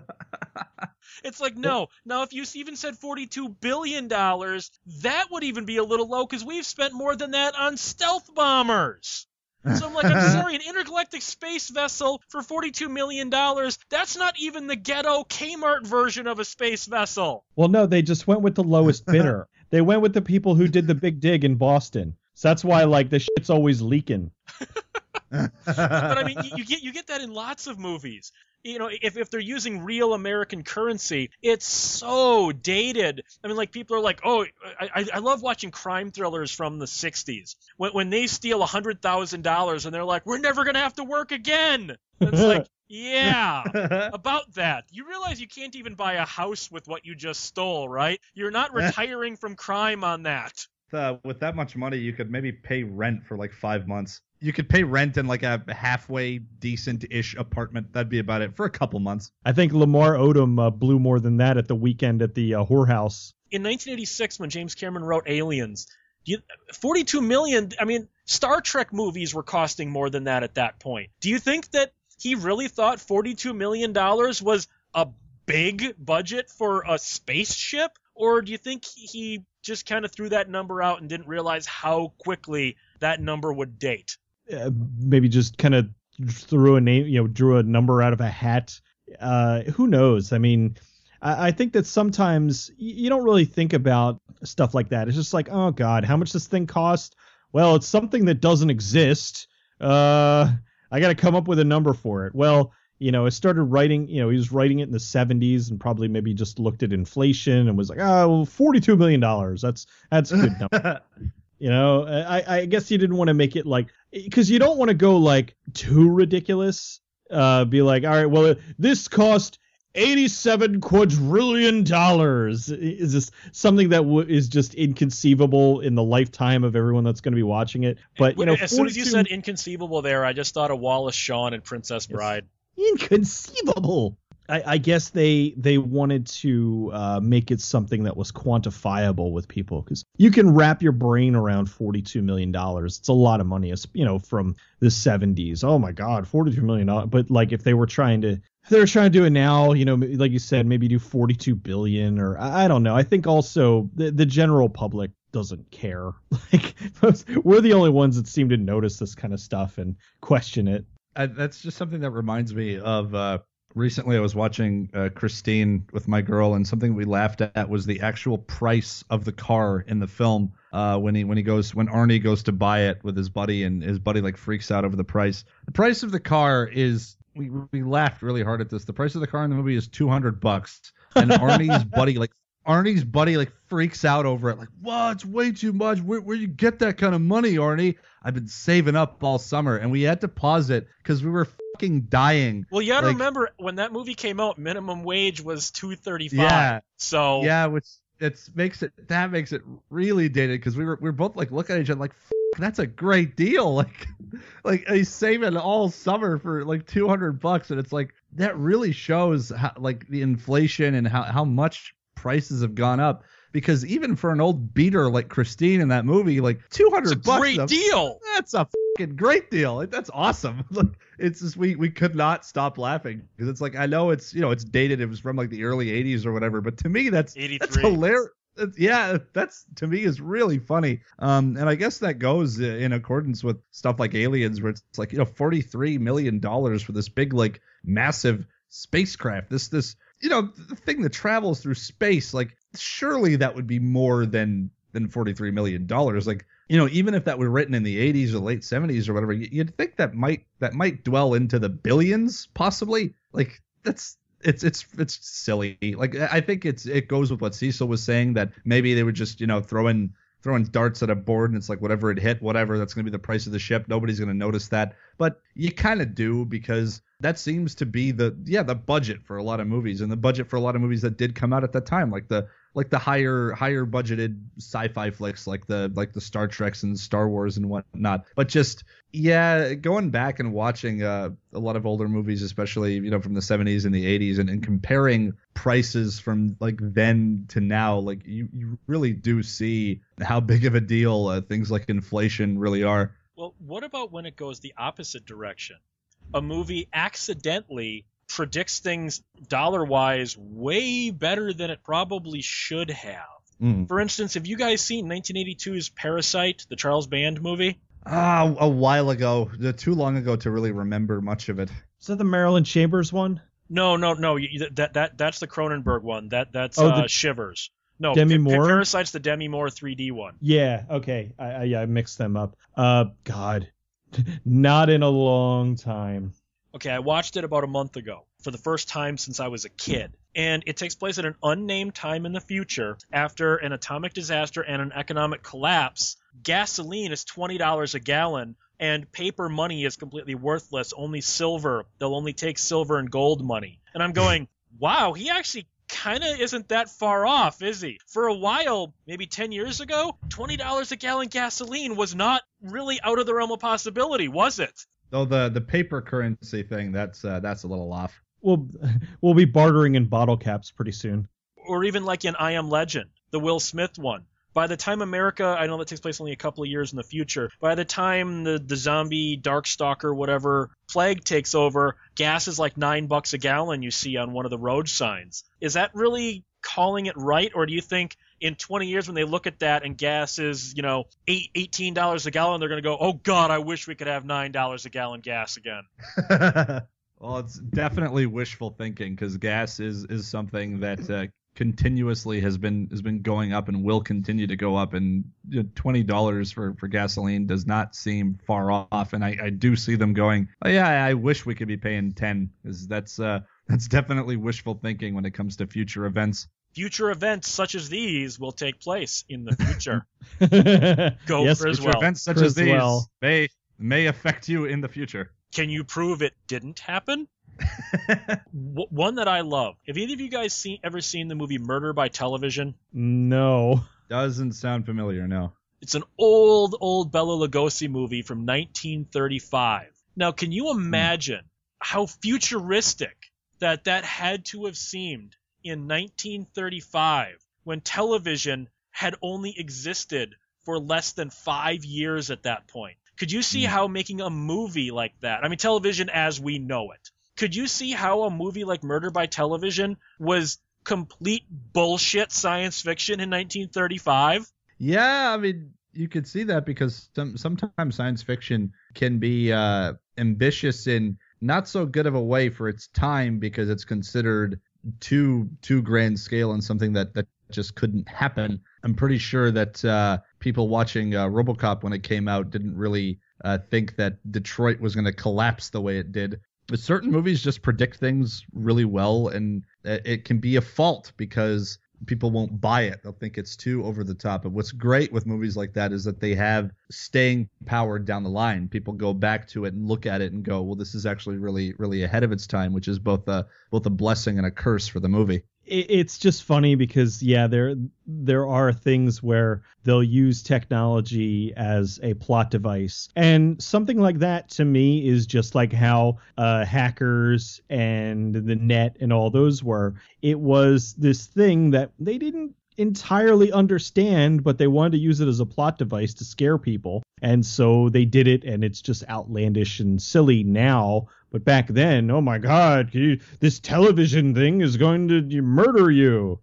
It's like, no. Now, if you even said forty-two billion dollars, that would even be a little low, because we've spent more than that on stealth bombers. So I'm like, I'm sorry, an intergalactic space vessel for forty-two million dollars, that's not even the ghetto Kmart version of a space vessel. Well, no, they just went with the lowest bidder. They went with the people who did the big dig in Boston. So that's why, like, the shit's always leaking. But I mean, you, you get you get that in lots of movies. you know, if, if they're using real American currency, it's so dated. I mean, like, people are like, oh, I, I love watching crime thrillers from the sixties. When, when they steal one hundred thousand dollars and they're like, we're never going to have to work again. It's like, yeah, about that. You realize you can't even buy a house with what you just stole, right? You're not retiring from crime on that. Uh, with that much money, you could maybe pay rent for like five months. You could pay rent in like a halfway decent-ish apartment. That'd be about it for a couple months. I think Lamar Odom uh, blew more than that at the weekend at the uh, whorehouse. In nineteen eighty-six, when James Cameron wrote Aliens, do you, forty-two million dollars, I mean, Star Trek movies were costing more than that at that point. Do you think that he really thought forty-two million dollars was a big budget for a spaceship? Or do you think he just kind of threw that number out and didn't realize how quickly that number would date? Uh, maybe just kind of threw a name, you know, drew a number out of a hat. Uh, who knows? I mean, I, I think that sometimes you don't really think about stuff like that. It's just like, oh God, how much does this thing cost? Well, it's something that doesn't exist. Uh, I got to come up with a number for it. Well, you know, I started writing, you know, he was writing it in the seventies and probably maybe just looked at inflation and was like, oh, well, forty-two million dollars. That's, that's a good number. You know, I, I guess you didn't want to make it like, because you don't want to go like too ridiculous. Uh, be like, all right, well, this cost eighty-seven quadrillion dollars. Is this something that w- is just inconceivable in the lifetime of everyone that's going to be watching it? But you know, as soon as you said inconceivable there, I just thought of Wallace Shawn and Princess Bride. Inconceivable. I, I guess they they wanted to uh, make it something that was quantifiable with people, because you can wrap your brain around forty-two million dollars. It's a lot of money, you know, from the seventies. Oh my God, forty-two million dollars. But like if they were trying to, if they were trying to do it now, you know, like you said, maybe do forty-two billion, or I, I don't know. I think also the, the general public doesn't care. Like we're the only ones that seem to notice this kind of stuff and question it. Uh, that's just something that reminds me of. Uh, Recently, I was watching uh, Christine with my girl, and something we laughed at was the actual price of the car in the film. Uh, when he when he goes when Arnie goes to buy it with his buddy, and his buddy like freaks out over the price. The price of the car is we we laughed really hard at this. The price of the car in the movie is two hundred bucks, and Arnie's buddy like Arnie's buddy like freaks out over it, like, "What? It's way too much. Where where you get that kind of money, Arnie? I've been saving up all summer," and we had to pause it because we were fucking dying. Well, you got to like, remember when that movie came out, minimum wage was two thirty-five. Yeah. So yeah, which it's makes it that makes it really dated, because we were we were both like looking at each other like, that's a great deal. Like like he's saving all summer for like two hundred bucks, and it's like that really shows how like the inflation and how how much prices have gone up. Because even for an old beater like Christine in that movie, like two hundred bucks, great deal. That's a fucking great deal. Like, that's awesome. Like, it's just we we could not stop laughing, because it's like, I know it's, you know, it's dated. It was from like the early eighties or whatever, but to me that's eighty-three. That's hilarious. That's, yeah, that's to me is really funny. Um, and I guess that goes in accordance with stuff like Aliens, where it's like, you know, forty-three million dollars for this big like massive spacecraft. This this you know, the thing that travels through space, like, surely that would be more than than forty-three million dollars. Like, you know, even if that were written in the eighties or late seventies or whatever, you'd think that might that might dwell into the billions, possibly. Like, that's it's it's it's silly. Like, I think it's it goes with what Cecil was saying, that maybe they would just, you know, throw in throwing darts at a board, and it's like, whatever it hit, whatever, that's going to be the price of the ship. Nobody's going to notice that. But you kind of do, because that seems to be the, yeah, the budget for a lot of movies, and the budget for a lot of movies that did come out at that time, like the like the higher higher budgeted sci-fi flicks, like the like the Star Treks and Star Wars and whatnot. But just, yeah, going back and watching uh, a lot of older movies, especially, you know, from the seventies and the eighties, and, and comparing prices from like then to now, like you, you really do see how big of a deal uh, things like inflation really are. Well, what about when it goes the opposite direction? A movie accidentally predicts things dollar-wise way better than it probably should have. Mm. For instance, have you guys seen nineteen eighty-two's Parasite, the Charles Band movie? Ah, a while ago, too long ago to really remember much of it. Is that the Marilyn Chambers one? No, no, no. You, that that that's the Cronenberg one. That that's oh, uh, the Shivers. No, Demi P- Moore? Parasite's the Demi Moore three D one. Yeah. Okay. I, I yeah I mixed them up. Uh, God, not in a long time. Okay, I watched it about a month ago for the first time since I was a kid. And it takes place at an unnamed time in the future after an atomic disaster and an economic collapse. Gasoline is twenty dollars a gallon, and paper money is completely worthless. Only silver. They'll only take silver and gold money. And I'm going, wow, he actually kind of isn't that far off, is he? For a while, maybe ten years ago, twenty dollars a gallon gasoline was not really out of the realm of possibility, was it? Though the the paper currency thing, that's uh, that's a little off. We'll we'll be bartering in bottle caps pretty soon. Or even like in I Am Legend, the Will Smith one. By the time America, I know that takes place only a couple of years in the future, by the time the, the zombie, Darkstalker, whatever, plague takes over, gas is like nine bucks a gallon you see on one of the road signs. Is that really calling it right? Or do you think in twenty years when they look at that and gas is, you know, eight, eighteen dollars a gallon, they're going to go, oh, God, I wish we could have nine dollars a gallon gas again? Well, it's definitely wishful thinking because gas is, is something that uh, continuously has been has been going up and will continue to go up. And you know, twenty dollars for, for gasoline does not seem far off. And I, I do see them going, oh, yeah, I wish we could be paying ten. Because that's, uh, that's definitely wishful thinking when it comes to future events. Future events such as these will take place in the future. Go Yes, for as Future well. events such For as as these well. may may affect you in the future. Can you prove it didn't happen? w- one that I love. Have either of you guys seen ever seen the movie Murder by Television? No. Doesn't sound familiar, no. It's an old, old Bela Lugosi movie from nineteen thirty-five. Now, can you imagine how futuristic that that had to have seemed in nineteen thirty-five when television had only existed for less than five years at that point? Could you see how making a movie like that, I mean, television as we know it, could you see how a movie like Murder by Television was complete bullshit science fiction in nineteen thirty-five? Yeah, I mean, you could see that because some, sometimes science fiction can be uh, ambitious in not so good of a way for its time because it's considered too too grand scale and something that, that just couldn't happen. I'm pretty sure that uh, people watching uh, RoboCop when it came out didn't really uh, think that Detroit was going to collapse the way it did. But certain movies just predict things really well, and it can be a fault because people won't buy it. They'll think it's too over the top. But what's great with movies like that is that they have staying power down the line. People go back to it and look at it and go, well, this is actually really, really ahead of its time, which is both a both a blessing and a curse for the movie. It's just funny because, yeah, there there are things where they'll use technology as a plot device. And something like that, to me, is just like how uh, hackers and the net and all those were. It was this thing that they didn't entirely understand, but they wanted to use it as a plot device to scare people. And so they did it, and it's just outlandish and silly now. But back then, oh my God, you, this television thing is going to murder you.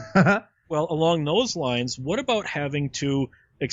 Well, along those lines, what about having to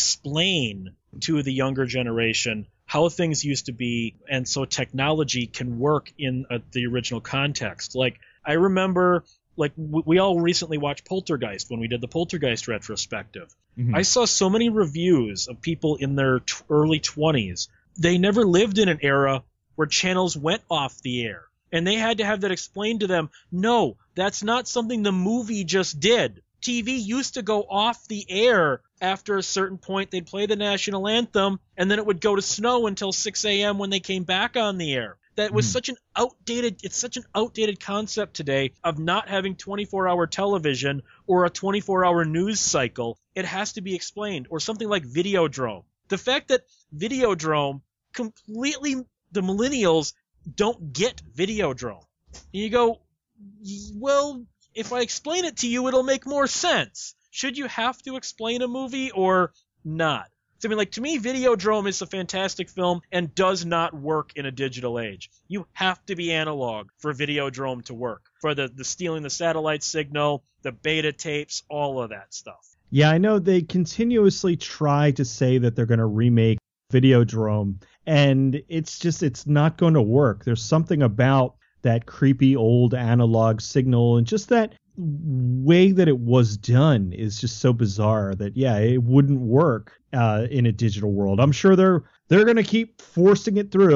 explain to the younger generation how things used to be, and so technology can work in uh, the original context? Like, I remember, like, w- we all recently watched Poltergeist when we did the Poltergeist retrospective. Mm-hmm. I saw so many reviews of people in their t- early twenties. They never lived in an era where channels went off the air. And they had to have that explained to them. No, that's not something the movie just did. T V used to go off the air after a certain point. They'd play the national anthem, and then it would go to snow until six a.m. when they came back on the air. That was mm. such an outdated, it's such an outdated concept today of not having twenty-four hour television or a twenty-four hour news cycle. It has to be explained. Or something like Videodrome. The fact that Videodrome completely, the millennials don't get Videodrome. And you go, well, if I explain it to you, it'll make more sense. Should you have to explain a movie or not? So, I mean, like, to me, Videodrome is a fantastic film and does not work in a digital age. You have to be analog for Videodrome to work. For the, the stealing the satellite signal, the beta tapes, all of that stuff. Yeah, I know they continuously try to say that they're going to remake Videodrome, and it's just, it's not going to work. There's something about that creepy old analog signal, and just that way that it was done is just so bizarre that, yeah, it wouldn't work uh, in a digital world. I'm sure they're they're going to keep forcing it through,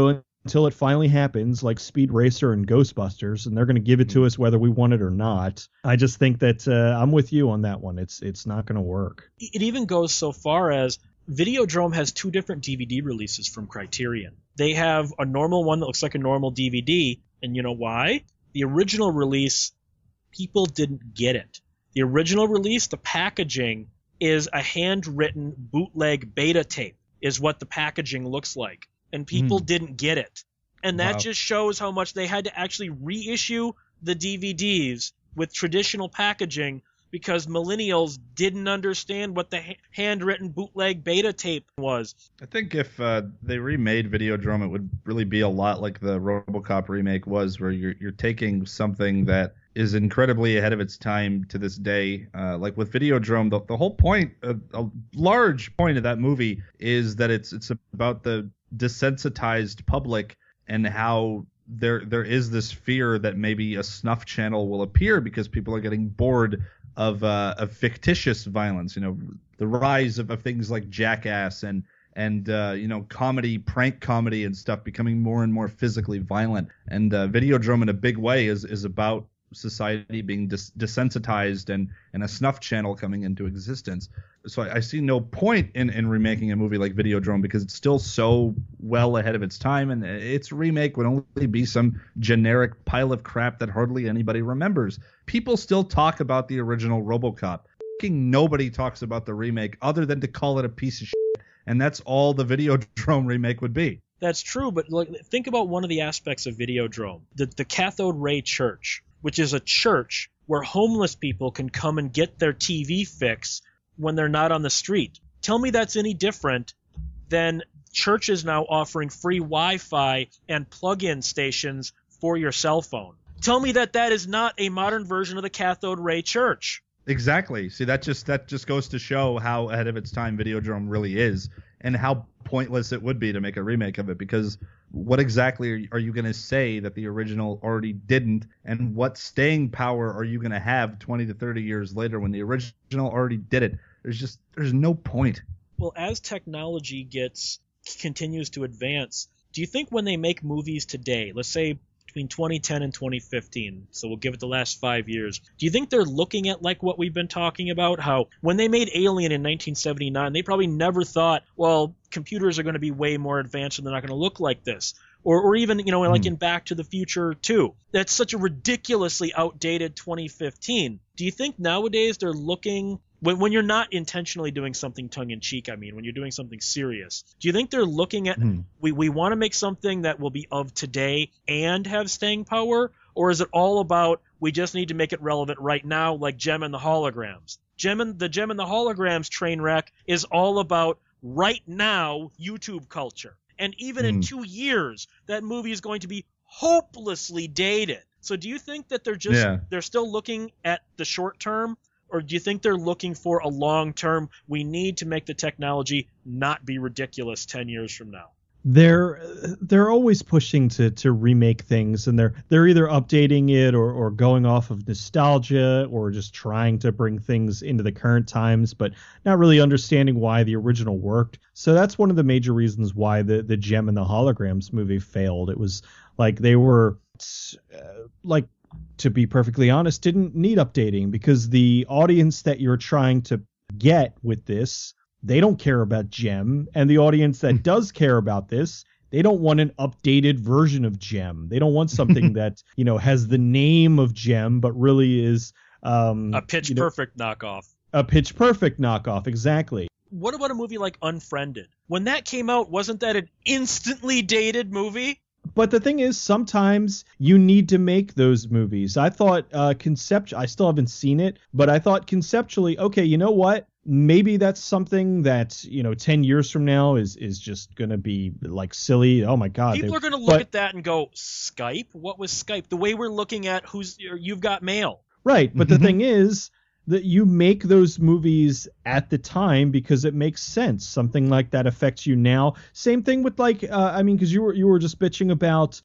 until it finally happens, like Speed Racer and Ghostbusters, and they're going to give it to us whether we want it or not. I just think that uh, I'm with you on that one. It's it's not going to work. It even goes so far as Videodrome has two different D V D releases from Criterion. They have a normal one that looks like a normal D V D, and you know why? The original release, people didn't get it. The original release, the packaging is a handwritten bootleg beta tape, is what the packaging looks like. And people mm. didn't get it. And that wow. just shows how much they had to actually reissue the D V Ds with traditional packaging because millennials didn't understand what the ha- handwritten bootleg beta tape was. I think if uh, they remade Videodrome, it would really be a lot like the RoboCop remake was, where you're you're taking something that is incredibly ahead of its time to this day. Uh, like with Videodrome, the, the whole point, uh, a large point of that movie is that it's it's about the desensitized public and how there there is this fear that maybe a snuff channel will appear because people are getting bored of uh, of fictitious violence. You know, the rise of, of things like Jackass and and uh, you know, comedy, prank comedy and stuff becoming more and more physically violent. And uh, Videodrome in a big way is is about society being des- desensitized and, and a snuff channel coming into existence. So I, I see no point in, in remaking a movie like Videodrome because it's still so well ahead of its time, and its remake would only be some generic pile of crap that hardly anybody remembers. People still talk about the original RoboCop. Fucking nobody talks about the remake other than to call it a piece of shit, and that's all the Videodrome remake would be. That's true, but look, think about one of the aspects of Videodrome, the, the Cathode Ray Church, which is a church where homeless people can come and get their T V fix when they're not on the street. Tell me that's any different than churches now offering free Wi-Fi and plug-in stations for your cell phone. Tell me that that is not a modern version of the Cathode Ray Church. Exactly. See, that just that just goes to show how ahead of its time Videodrome really is, and how pointless it would be to make a remake of it, because what exactly are you going to say that the original already didn't, and what staying power are you going to have twenty to thirty years later when the original already did it? There's just there's no point. Well, as technology gets continues to advance, do you think when they make movies today, let's say between twenty ten and twenty fifteen, so we'll give it the last five years, do you think they're looking at like what we've been talking about, how when they made Alien in nineteen seventy-nine, they probably never thought, well, computers are going to be way more advanced and they're not going to look like this. Or, or even, you know, like mm. in Back to the Future two. That's such a ridiculously outdated twenty fifteen. Do you think nowadays they're looking, when, when you're not intentionally doing something tongue-in-cheek, I mean, when you're doing something serious, do you think they're looking at, mm. we, we want to make something that will be of today and have staying power? Or is it all about, we just need to make it relevant right now, like Gem and the Holograms? Gem and, the Gem and the Holograms train wreck is all about right now YouTube culture. And even mm. in two years, that movie is going to be hopelessly dated. So do you think that they're just yeah. they're still looking at the short term, or do you think they're looking for a long term? We need to make the technology not be ridiculous ten years from now. They're they're always pushing to to remake things, and they're they're either updating it or or going off of nostalgia, or just trying to bring things into the current times, but not really understanding why the original worked. So that's one of the major reasons why the the Gem and the Holograms movie failed. It was like they were uh, like, to be perfectly honest, didn't need updating, because the audience that you're trying to get with this, they don't care about Gem, and the audience that does care about this, they don't want an updated version of Gem. They don't want something that, you know, has the name of Gem, but really is um, a Pitch you know, Perfect knockoff. A Pitch Perfect knockoff, exactly. What about a movie like Unfriended? When that came out, wasn't that an instantly dated movie? But the thing is, sometimes you need to make those movies. I thought uh, concept. I still haven't seen it, but I thought conceptually, okay, you know what? Maybe that's something that, you know, ten years from now is is just going to be like silly. Oh, my God. People they, are going to look but, at that and go, Skype? What was Skype? The way we're looking at who's You've Got Mail. Right. But mm-hmm. the thing is that you make those movies at the time because it makes sense. Something like that affects you now. Same thing with like, uh, I mean, because you were you were just bitching about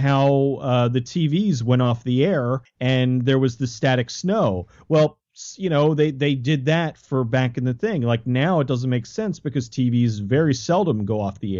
how uh, the T Vs went off the air and there was the static snow. Well, you know, they, they did that for back in the thing. Like now it doesn't make sense because T Vs very seldom go off the air.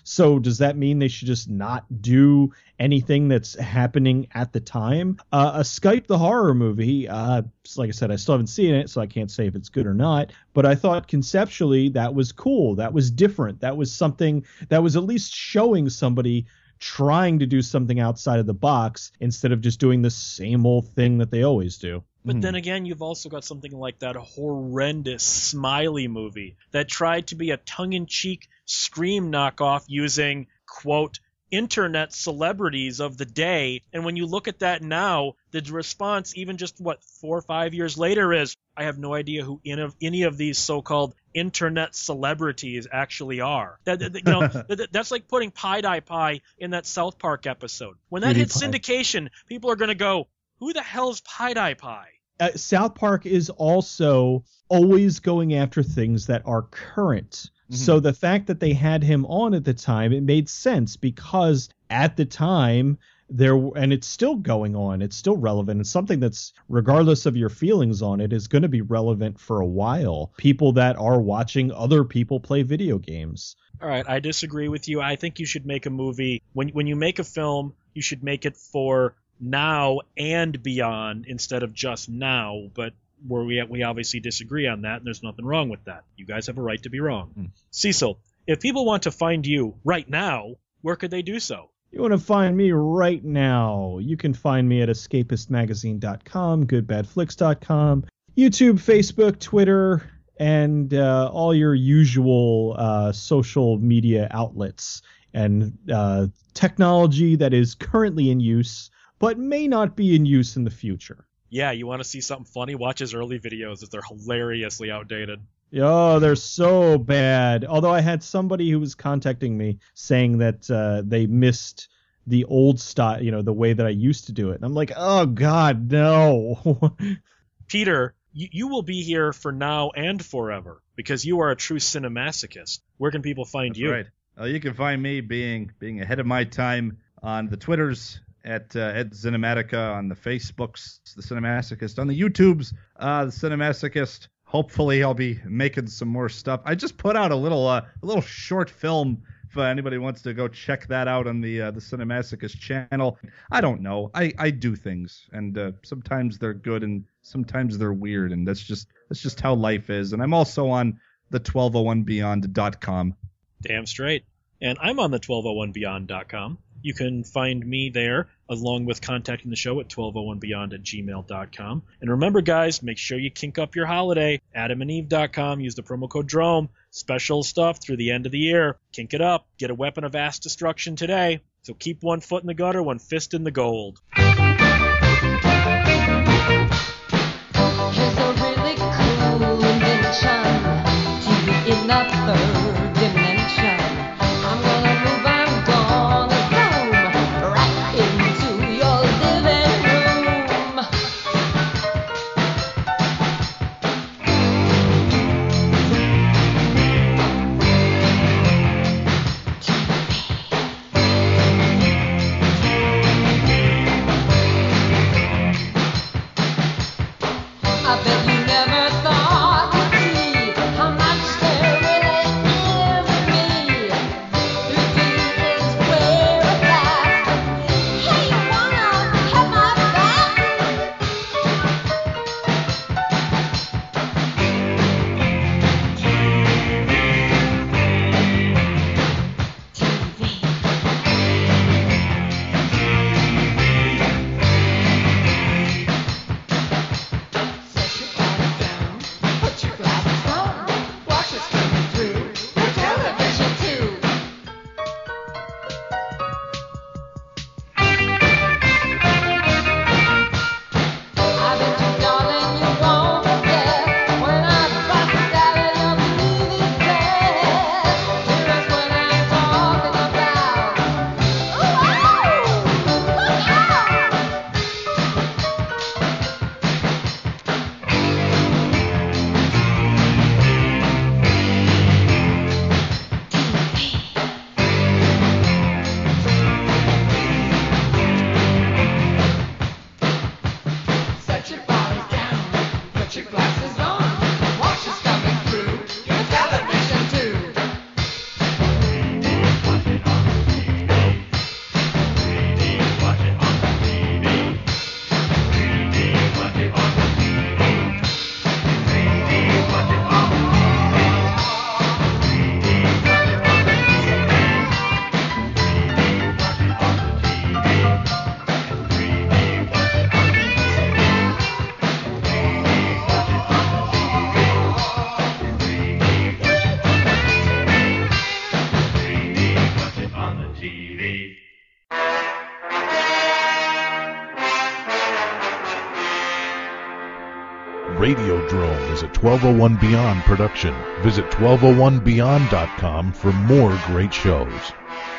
So does that mean they should just not do anything that's happening at the time? Uh, a Skype the Horror movie, uh, like I said, I still haven't seen it, so I can't say if it's good or not. But I thought conceptually that was cool. That was different. That was something that was at least showing somebody trying to do something outside of the box instead of just doing the same old thing that they always do. But then again, you've also got something like that horrendous Smiley movie that tried to be a tongue-in-cheek Scream knockoff using, quote, internet celebrities of the day. And when you look at that now, the response, even just, what, four or five years later is, I have no idea who any of, any of these so-called internet celebrities actually are. That, that, you know, that, that's like putting Pie Dye Pie in that South Park episode. When that hits syndication, people are going to go, who the hell's Pie Dye Pie? Uh, South Park is also always going after things that are current. Mm-hmm. So the fact that they had him on at the time, it made sense because at the time there, and it's still going on, it's still relevant. It's something that's, regardless of your feelings on it, is going to be relevant for a while. People that are watching other people play video games. All right, I disagree with you. I think you should make a movie. When when you make a film, you should make it for now and beyond instead of just now, but where we we obviously disagree on that, and there's nothing wrong with that. You guys have a right to be wrong. Mm. Cecil, if people want to find you right now, where could they do so? You want to find me right now, you can find me at escapist magazine dot com, good bad flicks dot com, YouTube, Facebook, Twitter, and uh, all your usual uh, social media outlets and uh, technology that is currently in use but may not be in use in the future. Yeah, you want to see something funny? Watch his early videos. They're hilariously outdated. Oh, they're so bad. Although I had somebody who was contacting me saying that uh, they missed the old style, you know, the way that I used to do it. And I'm like, oh, God, no. Peter, you, you will be here for now and forever because you are a true cinemasochist. Where can people find That's you? Right. Uh, you can find me being being ahead of my time on the Twitters, at uh, at Cinematica, on the Facebooks, the Cinemasochist, on the YouTubes, uh, the Cinemasochist. Hopefully, I'll be making some more stuff. I just put out a little uh, a little short film. If anybody wants to go check that out on the uh, the Cinemasochist channel. I don't know. I, I do things, and uh, sometimes they're good, and sometimes they're weird, and that's just that's just how life is. And I'm also on the twelve oh one beyond dot com. Damn straight. And I'm on the twelve oh one beyond dot com. You can find me there, along with contacting the show at twelve oh one beyond at gmail dot com. And remember, guys, make sure you kink up your holiday. adam and eve dot com. Use the promo code DROME. Special stuff through the end of the year. Kink it up. Get a weapon of mass destruction today. So keep one foot in the gutter, one fist in the gold. Here's a really cool invention to in the third dimension. I'm gonna move, I'm gonna zoom right into your living room. Radiodrome is a twelve oh one Beyond production. Visit twelve oh one beyond dot com for more great shows.